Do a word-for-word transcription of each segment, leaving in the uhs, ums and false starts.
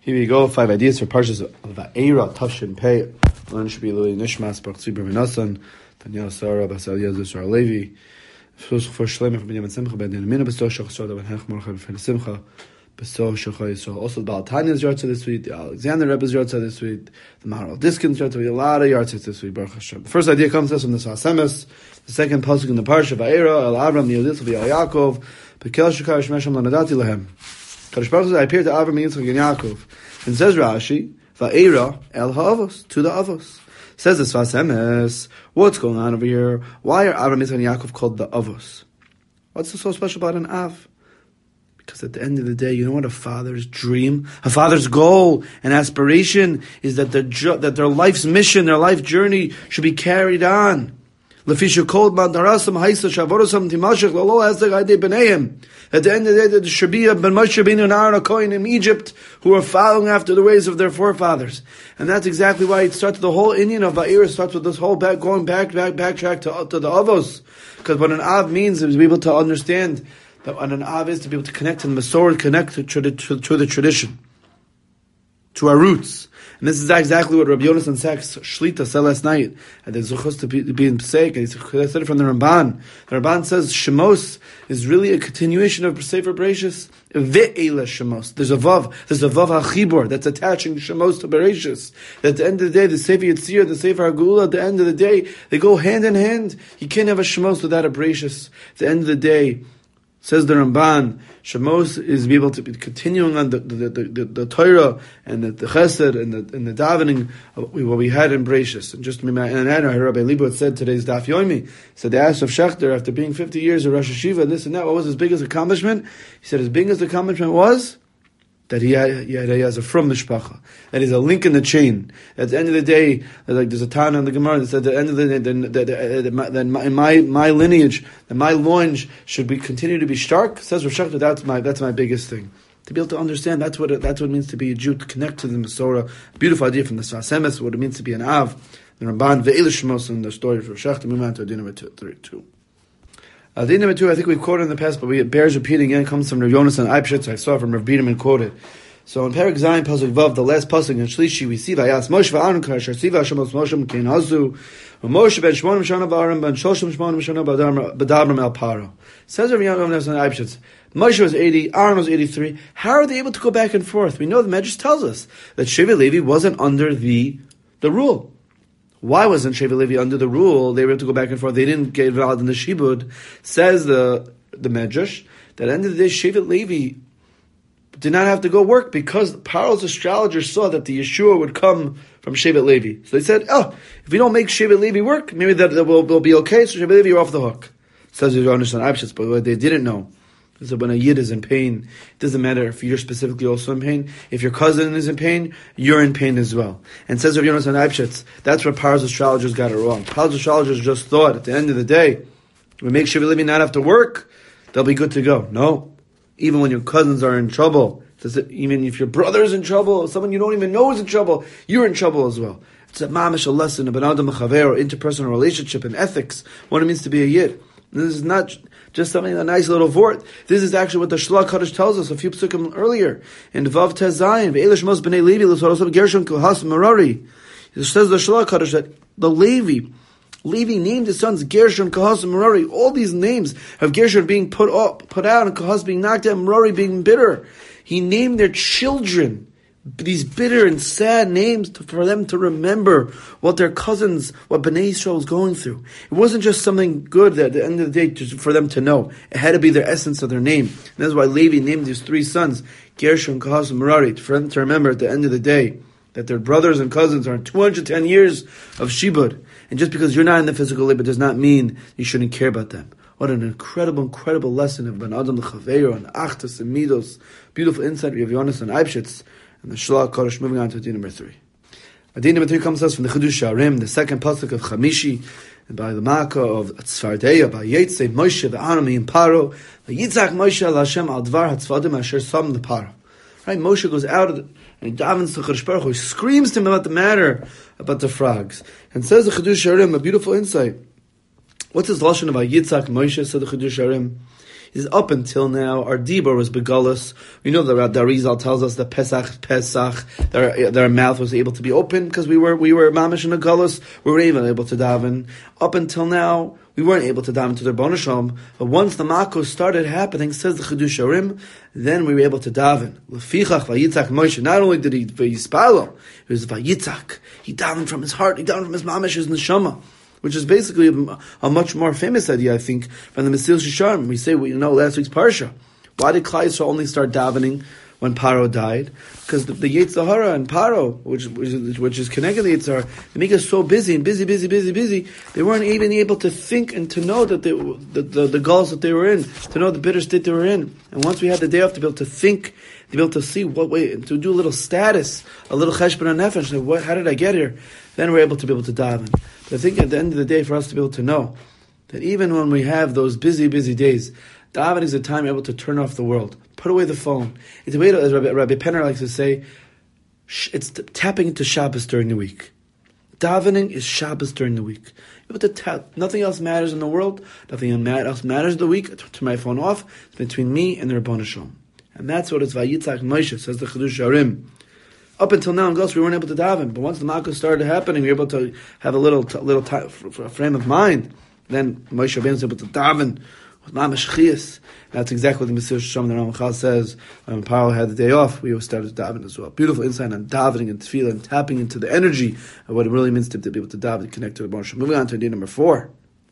Here we go, five ideas for Parshas of Va'era, Tafshin Pei. One should be Lili Nishmas, Baruch Tzvi Ben Nassan, Daniel Sarah, Basal Yezu, Sarah Levi. First for Shleimah from Binyamin Simcha, Ben Dinamina, Bestoch Shach Sarah, Ben Hech Morcha, Ben Simcha, Bestoch Shach Yisrael. Also, the Baal Tanya's Yartzah this week, the Alexander Rebbe's Yartzah this week, the Maharal Diskin's Yartzah, a lot of Yartzahs this week, Baruch Hashem. The first idea comes to us from the Sasemes, the second pasuk in the Parsha, Va'era, El Avram, Yodith, V'Yal Yaakov, Bekel Shekar Shmesham Lanadati Lahem. Kadosh Baruch Hu says, I appeared to Avram, Yitzchak, and Yaakov. And says Rashi, Va'era el ha'avos, to the avos. Says the Sfasemes, what's going on over here? Why are Avram, Yitzchak, and Yaakov called the avos? What's so special about an av? Because at the end of the day, you know what a father's dream, a father's goal and aspiration is that their that their life's mission, their life journey should be carried on. At the end of the day, there should be a Ben Moshe Rabbeinu and Aaron HaKohen in Egypt who are following after the ways of their forefathers. And that's exactly why it starts, the whole Indian of Va'era starts with this whole back, going back, back, backtrack to, to the Avos. Because what an Av means is to be able to understand that what an Av is to be able to connect to the Masorah, connect to, to, to, to the tradition, to our roots. And this is exactly what Rabbi Yonasan Sachs Shlita said last night at the Zuchos to be, to be in Pesach. And he said it from the Ramban. The Ramban says Shemos is really a continuation of Sefer Bereshis. Ve'ela Shemos. There's a Vav. There's a Vav HaChibor that's attaching Shemos to Bereshis. At the end of the day, the Sefer Yetzirah, the Sefer HaGeula, at the end of the day, they go hand in hand. You can't have a Shemos without a Bereshis. At the end of the day, says the Ramban, Shemos is be able to be continuing on the the, the, the, the Torah and the, the Chesed and the and the davening of what we had in Bereshis. And just to be and I heard Rabbi Libo said today's Daf Yomi. Said they asked of Shechter after being fifty years of Rosh Hashiva and this and that, what was his biggest accomplishment? He said his biggest accomplishment was that he, had, he, had, he has a from mishpacha. That is a link in the chain. At the end of the day, like there's a Tana in the Gemara that said at the end of the day, that, that, that, that, that my, my my lineage, that my loins should be continue to be stark. Says Rosh Hashanah, that's my that's my biggest thing. To be able to understand that's what it, that's what it means to be a Jew, to connect to the Masorah. Beautiful idea from the Sfasemes, what it means to be an Av. The Ramban Ve'ela Shemos in the story of Rosh Hashanah. We move on to Adin number two. two. Adin number two, I think we've quoted in the past, but we, it bears repeating again. It comes from Rav Yonasan Eibshitz. I saw from Rav Biederman quoted. So in Perek Zayin Pasuk Vav, the last pasuk in Shlishi, we see Vayas Moshe v'Aaron Kasher Siva Shemos Moshe Mkein Hazu Moshe ben Shmonim Shana v'Aaron ben Shoshim Shmonim Shana b'Dabram El Paro. Says Rav Yonasan Eibshitz, Moshe was eighty, Aaron was eighty-three. How are they able to go back and forth? We know the Medrash tells us that Shevet Levi wasn't under the the rule. Why wasn't Shevet Levi under the rule? They were able to go back and forth. They didn't get involved in the Shibud. Says the the Medrash that at the end of the day, Shevet Levi did not have to go work because Paro's astrologers saw that the Yeshua would come from Shevet Levi. So they said, oh, if we don't make Shevet Levi work, maybe that, that will, will be okay, so Shevet Levi, you're off the hook. Says you understand Abshitz, but what they didn't know is that when a Yid is in pain, it doesn't matter if you're specifically also in pain. If your cousin is in pain, you're in pain as well. And says Rav Yonasan Eibshitz, that's where Paro's astrologers got it wrong. Paro's astrologers just thought at the end of the day, we make Shevet Levi not have to work, they'll be good to go. No. Even when your cousins are in trouble, even if your brother is in trouble, or someone you don't even know is in trouble, you're in trouble as well. It's a mamish, a lesson, a ben adam chaver, interpersonal relationship and ethics, what it means to be a Yid. And this is not just something, a nice little vort. This is actually what the Shlach Kaddish tells us a few psukim earlier. In Vav Tez Zayin, Ve'elish Mos B'nei Levi, L'Sorosam Gershon Kohas Merari. It says the Shlach Kaddish that the Levi, Levi named his sons Gershon, Kohas, and Merari. All these names of Gershon being put up, put out, and Kohas being knocked out, and Merari being bitter. He named their children these bitter and sad names to, for them to remember what their cousins, what Bnei Yisrael was going through. It wasn't just something good that at the end of the day just for them to know. It had to be their essence of their name. And that's why Levi named his three sons, Gershon, Kohas, and Merari, for them to remember at the end of the day that their brothers and cousins are in two hundred ten years of Shibud. And just because you're not in the physical labor does not mean you shouldn't care about them. What an incredible, incredible lesson of Ben Adam L'Chaveiro and Achtas and Midos. Beautiful insight of Yonasan Eibshitz and the Shlach Kaddish. Moving on to Adin number three. Adin number three comes to us from the Chidush Sharim, the second pasuk of Chamishi, by the Makkah of Tzfardeya, by Yetzei Moshe v'Aaron in Paro, Yitzhak Moshe al Hashem al Dvar HaTzvadim Asher Sam the Paro. Right, Moshe goes out and he davens to Chadosh Baruch Hu. He screams to him about the matter about the frogs, and says the Chidush Sharim a beautiful insight. What's his lashon about Yitzhak Moshe? Said the Chidush Sharim. He says, up until now, our dibur was begalus. We know that the Arizal tells us that Pesach, Pesach, their, their mouth was able to be open because we were we were mamish in a galus. We were even able to daven. Up until now, we weren't able to daven to the Rebbeinu Shalom. But once the Makos started happening, says the Chidush Arim, then we were able to daven. Lefichach vayitzak Moshe. Not only did he vayispalo, it was vayitzak. He davened from his heart. He davened from his mamish, his neshama. Which is basically a, a much more famous idea, I think, from the Mesilas Yesharim. We say, well, you know, last week's Parsha. Why did Klal Yisrael only start davening when Paro died? Because the, the Yetzer Hara and Paro, which, which, is, which is connected to the Yetzer Hara, they make us so busy and busy, busy, busy, busy, they weren't even able to think and to know that they, the, the, the goals that they were in, to know the bitter state they were in. And once we had the day off to be able to think, to be able to see what way, to do a little status, a little cheshbon nefesh, what, how did I get here? Then we're able to be able to daven. But I think at the end of the day, for us to be able to know that even when we have those busy, busy days, davening is a time able to turn off the world, put away the phone. It's a way to, as Rabbi, Rabbi Penner likes to say, it's tapping into Shabbos during the week. Davening is Shabbos during the week. Able to tap, nothing else matters in the world, nothing else matters in the week. I turn my phone off. It's between me and the Rebbeinu Shalom. And that's what it's Vayitzak Moshe, says the Chidush Arim. Up until now in Gos, we weren't able to daven, but once the Malchus started happening, we were able to have a little, t- little t- frame of mind. Then Moshe Rabbeinu was able to daven with Mamash Chiyas. That's exactly what the Mesilas Yesharim, the Ramchal says. When Paro had the day off, we started davening as well. Beautiful insight on davening and tefillah and tapping into the energy of what it really means to, to be able to daven and connect to the Baruch. Moving on to idea number four.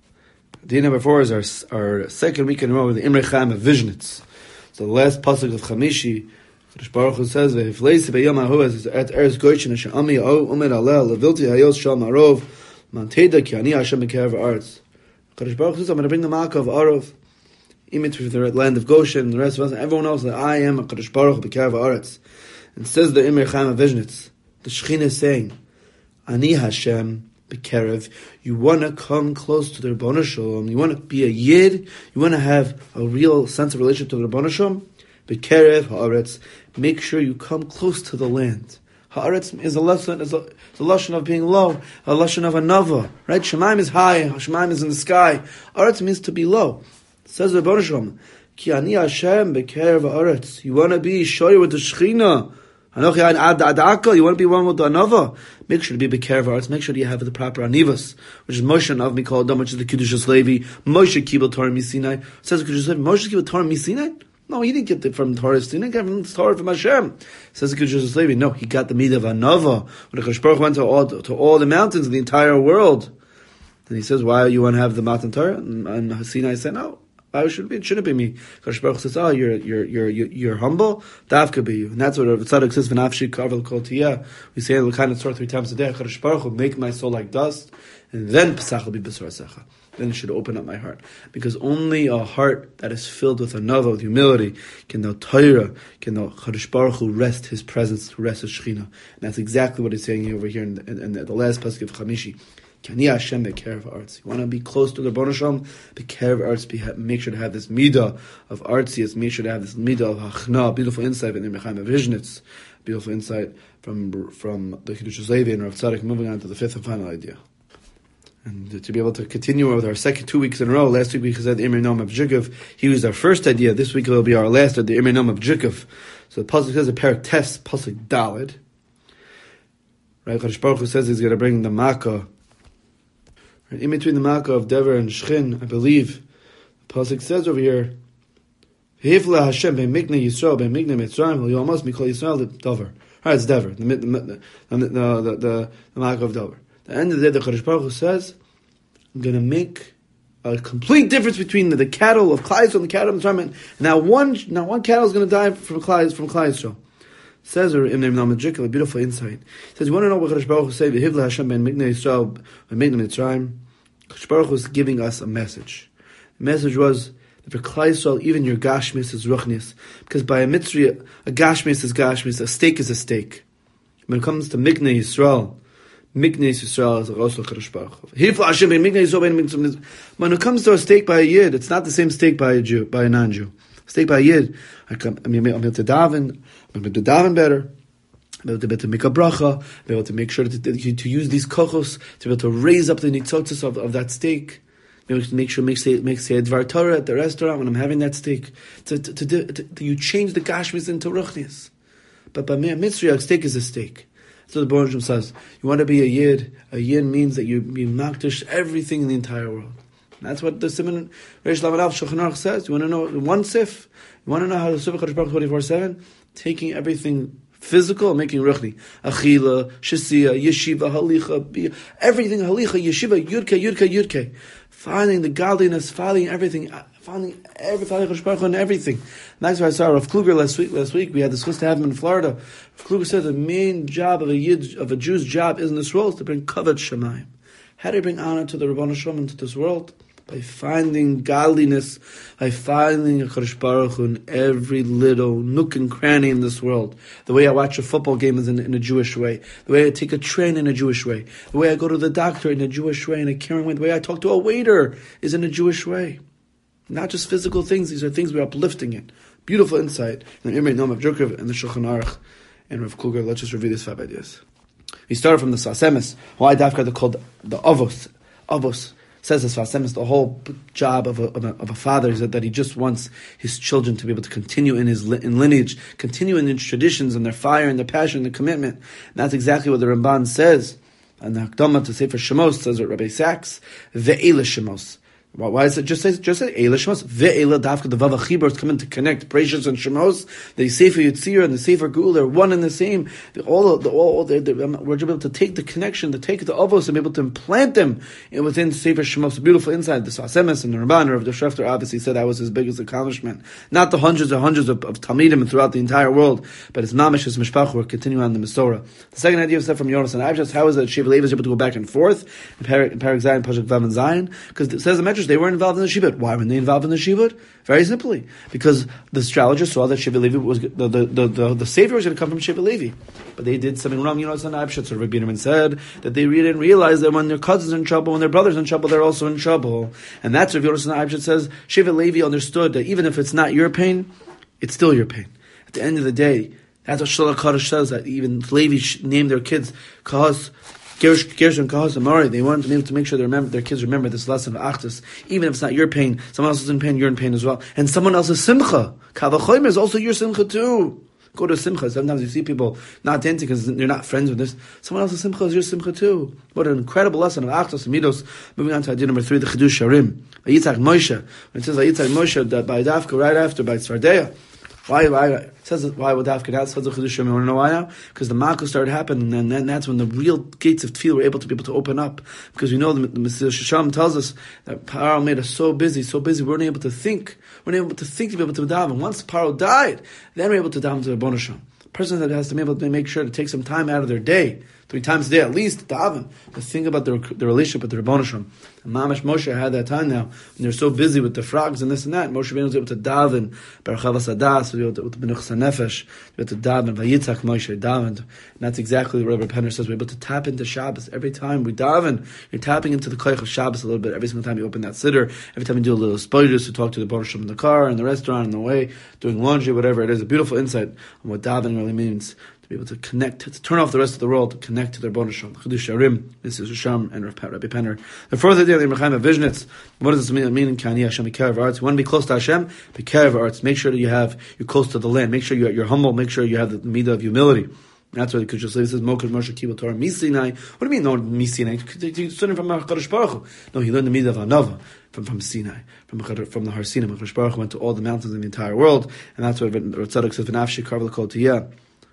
Idea number four is our our second week in a row with the Imrei Chaim of Vishnitz. So the last pasuk of Chamishi, Kadosh Baruch Hu says, "Ve'ifleisi be'yom hahu as at eretz goyim asher ami o umed alel levilti hayos shal marov manteda ki ani Hashem b'kerev ha'aretz." Kadosh Baruch Hu says, "I'm going to bring the Malka of Arov, image of the land of Goshen, and the rest of us, and everyone knows that I am a Kadosh Baruch Hu b'kerev ha'aretz." And says the Imrei Chaim of Vishnitz, the Shekhinah is saying, "Ani Hashem b'kerev." You want to come close to the Rebbeinu Shalom. You want to be a yid. You want to have a real sense of relationship to the Rebbeinu Shalom. B'kerev ha'aretz. Make sure you come close to the land. Ha'aretz is a lesson, is a, is a lesson of being low, a lesson of a nava, right? Shemaim is high, Shemaim is in the sky. Ha'aretz means to be low. It says the Rebbeinu Shalom, Ki ani Hashem b'kerev ha'aretz. You want to be shoyer with the Shechina. You want to be one with the anava. Make sure to be b'kerev ha'aretz. Make sure you have the proper anivas, which is Moshe Nav Mikol Adam, which is the Kiddushas Levi. Moshe Kibel Torah Misinai. It says the Kiddushas Levi. Moshe Kibel Torah Misinai. No, he didn't get it from Torah. He didn't get it from the Torah from Hashem. Says the Kiddushas Levi. No, he got the midah of anava. When the Kadosh Baruch Hu went to all to all the mountains of the entire world, and he says, "Why you want to have the mountain Torah?" And, and Sinai said, "No, why should it be? It shouldn't be me." Kadosh Baruch Hu says, "Oh, you're you're you're you're, you're humble. That could be you." And that's what Rav Tzadok says. "V'nafshi kavel kol tiyah." We say the kind of Torah three times a day. Kadosh Baruch Hu, make my soul like dust, and then Pesach will be b'sor secha. Then it should open up my heart. Because only a heart that is filled with anava, with humility, can know Torah, can know Kadosh Baruch Hu rest His presence, rest His Shechina. And that's exactly what he's saying over here in, in, in the last pasuk of Chamishi. Kani Hashem b'kerev ha'aretz. You want to be close to the Rebbeinu Shalom? B'kerev ha'aretz. Make sure to have this midah of artzias. Make sure to have this midah of hachna. Beautiful insight in the Imrei Chaim of Vishnitz. Beautiful insight from from the Kiddushas Levi and Rav Tzadok. Moving on to the fifth and final idea. And to be able to continue with our second two weeks in a row, last week we said the Imrei Noam of Jukov. He was our first idea. This week it will be our last, at the Imrei Noam of Jukov. So the pasuk says a parak tes, pasuk dalid. Right, Kadosh Baruch Hu says he's going to bring the makkah. Right, in between the makkah of Dever and Shechin, I believe, the pasuk says over here, "Hifla Hashem be'mikne Yisrael be'mikne Mitzrayim v'yomas mikol Yisrael the Dover." All right, it's Dever, the the the the, the, the, the makkah of Dover. At the end of the day, the Kadosh Baruch Hu says, "I'm going to make a complete difference between the, the cattle of Klal Yisrael and the cattle of Mitzrayim." Now one, now one cattle is going to die from Klal from Klal Yisrael. Says or in the Imrei Noam, a beautiful insight. It says, you want to know what Kadosh Baruch Hu said? "V'hivla Hashem ben miknei Yisrael ben miknei Mitzrayim." Kadosh Baruch Hu is giving us a message. The message was that for Klal Yisrael, even your gashmis is ruchnis, because by a mitzri, a gashmis is gashmis, a steak is a steak. When it comes to miknei Yisrael, Miknei Yisrael is a Rosel Kadosh Baruch Hu. Hifla Hashem ben Miknei Yisrael ben Miknei Yisrael. When it comes to a steak by a Yid, it's not the same steak by a Jew, by a non-Jew. Steak by a Yid, I come, I mean, I'm able to daven, I'm able to daven better, I'm able to, be able to make a bracha, I'm able to make sure to, to, to use these kochos, to be able to raise up the nitzotzos of, of that steak. Make sure make say make say Dvar Torah at the restaurant when I'm having that steak. To, to, to, to, to you change the gashmis into ruchnis. But by mitzvah, steak is a steak. So the Baruch Shem says, you want to be a yid. A yid means that you you makdish everything in the entire world. And that's what the Siman Reish Lamed Aleph Shulchan Aruch says. You want to know one sif. You want to know how the Sif HaKadosh Baruch Hu twenty-four seven, taking everything physical, making ruchni. Achila, Shasiya, Yeshiva, Halicha, everything, Halicha, Yeshiva, Yudke, Yudke, Yudke. Finding the godliness, finding everything, finding every, finding HaKadosh Baruch Hu and everything. And that's why I saw Rav Kluger last week, last week, we had this chus to have him in Florida. Rav Kluger said the main job of a Yid, of a Jew's job is in this world is to bring kavod Shemayim. How do you bring honor to the Rebbeinu Shalom into this world? By finding godliness, by finding a HaKadosh Baruch Hu in every little nook and cranny in this world. The way I watch a football game is in, in a Jewish way. The way I take a train in a Jewish way. The way I go to the doctor in a Jewish way, in a caring way. The way I talk to a waiter is in a Jewish way. Not just physical things, these are things we're uplifting it. Beautiful insight. And the Imrei Noam of Jurkov and the Shulchan Aruch and Rav Kluger. Let's just review these five ideas. We started from the Sasemis. Why Dafka they're called the Avos. Avos. Says this Vasemis, the whole job of a, of a, of a father is that, that he just wants his children to be able to continue in his in lineage, continue in his traditions and their fire and their passion and their commitment. And that's exactly what the Ramban says. And the Hakdama to Sefer Shemos says what Rabbi Sachs, Ve'ela Shemos. Why is it just say just say Eila Shemos? Ve'ela Dafka, the Vav HaChibur come in to connect Precious and Shemos. The Sefer Yitzir and the Sefer Gul are one and the same. The, all the all the, the, we're able to take the connection, to take the Avos and be able to implant them within Sefer Shemos. Beautiful insight. The Sasemis and the Ramban or of the Shrefter obviously said that was his biggest accomplishment. Not the hundreds and hundreds of, of Talmidim throughout the entire world, but it's Mamish, his Mishpach, we're continuing on the Masorah. The second idea was said from Yonas and Abshas. How is it that Sheva Levi is able to go back and forth in Parak Zayin, Pashak Vav and Zayin? Because it says the Medrash they weren't involved in the Shibud. Why were they involved in the Shibud? Very simply, because the astrologer saw that Sheva Levi was the the the, the, the savior was going to come from Sheva Levi, but they did something wrong. You know, it's an Abshas. So Rabbi Binyamin said that they really didn't realize that when their cousins are in trouble, when their brothers are in trouble, they're also in trouble, and that's what Rabbi Binyamin says. Sheva Levi understood that even if it's not your pain, it's still your pain. At the end of the day, that's what Shalach Kadosh says. That even Levi named their kids Kahos. Gershon, Kahos, and Mari, they wanted to be able to make sure they remember, their kids remember this lesson of Achdus. Even if it's not your pain, someone else is in pain, you're in pain as well. And someone else's Simcha. Kavachoyim is also your Simcha too. Go to Simcha. Sometimes you see people not dancing because they're not friends with this. Someone else's Simcha is your Simcha too. What an incredible lesson of Achdus and Midos. Moving on to idea number three, the Chidush Sharim. Yitzhak Moshe. When it says Yitzhak Moshe, that by Dafka, right after, by Tzvardeya. Why, why, it says that, why would Dafka now? It says the Chidush Sharim. You want to know why now? Because the Malchus started happening, and then that's when the real gates of Tefillah were able to be able to open up. Because we know the, the Mesilas Yesharim tells us that Paro made us so busy, so busy, we weren't able to think. We weren't able to think to be able to daven. Once Paro died, then we were able to daven to the Rebbeinu Shalom. A person that has to be able to make sure to take some time out of their day, three times a day at least, to daven, to think about their, their relationship with the Rebbeinu Shalom. And Mamash Moshe had that time now, when they're so busy with the frogs and this and that. Moshe Rabbeinu was able to daven, Barachavas Adas, with the Benuchas HaNefesh, able to daven, Vayitzak Moshe davened. And that's exactly what Rabbi Penner says. We're able to tap into Shabbos. Every time we daven, you're tapping into the koich of Shabbos a little bit. Every single time you open that siddur, every time you do a little spoilers to talk to the Rebbeinu Shalom in the car, in the restaurant, in the way, doing laundry, whatever it is. A beautiful insight on what davening really means. To be able to connect, to turn off the rest of the world, to connect to their Rebbeinu Shalom. Chidush Sharim, this is Risham and Rabbi Penner. The fourth idea of the Imrei Chaim of Vishnitz, what does this mean? Mean in Kani Hashem B'Kerev Arts. You want to be close to Hashem, B'Kerev Arts. Make sure that you have, you're close to the land. Make sure you're, you're humble. Make sure you have the midah of humility. That's why the Kushal says, Mokash Moshe Kibbutz Torah Misinai. What do you mean, no, Misinai? He's learning from HaKadosh Baruch Hu. No, he learned the midah of Anava from, from Sinai, from, from the Har Sinai. HaKadosh Baruch Hu went to all the mountains in the entire world, and that's what Tzadok says, V'nafshi karv l'kol tiyah.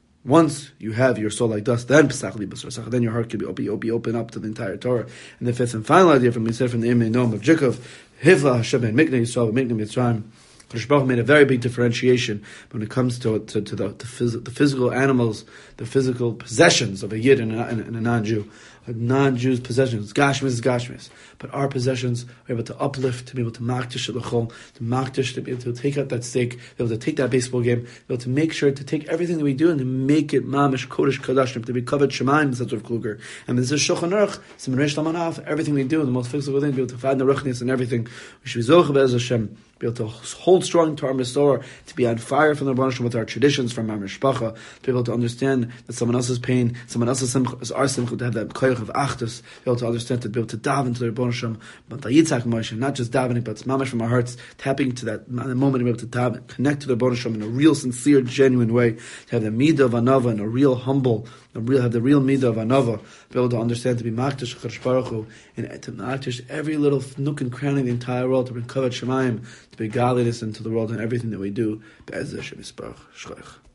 Once you have your soul like dust, then then your heart can be open, be open up to the entire Torah. And the fifth and final idea from Yisrael from the Imrei Noam of Jikov, Hivla Hashem and Miknei Yisrael, Miknei Mitzrayim. Kodesh Baruch made a very big differentiation when it comes to to, to the, the, phys- the physical animals, the physical possessions of a Yid and a, and a non-Jew. A non-Jew's possessions, Gashmis is Gashmis. But our possessions are able to uplift, to be able to makdish l'chol, to makdish, to be able to take out that steak, to be able to take that baseball game, to be able to make sure to take everything that we do and to make it mamish kodesh kadashim, to be covered shemaim, such of kluger. And this is Shulchan Aruch, Siman Reish Lamed Aleph, everything we do, the most physical thing, to be able to find the ruchnis and everything. We should be zocheh be'ez Hashem, be able to hold strong to our Masorah, to be on fire from the Rebbeinu Shalom with our traditions from our mishpacha, to be able to understand that someone else's pain, someone else's simcha is our simcha, to have that koyach koich of Achdus, be able to understand, to be able to daven to the Rebbeinu Shem, but the Yitzhak Moshe, not just davening, but it's mamash from our hearts, tapping to that the moment to be able to daven, connect to the Rebbeinu Shem in a real, sincere, genuine way, to have the midah of anava and a real humble, a real have the real midah of anava, be able to understand, to be makdash Chadash Baruch Hu, and to makdash every little nook and cranny in the entire world, to bring kavod shemayim, to be godliness into the world and everything that we do. Be'ez Hashem Yisparach. Shkoich.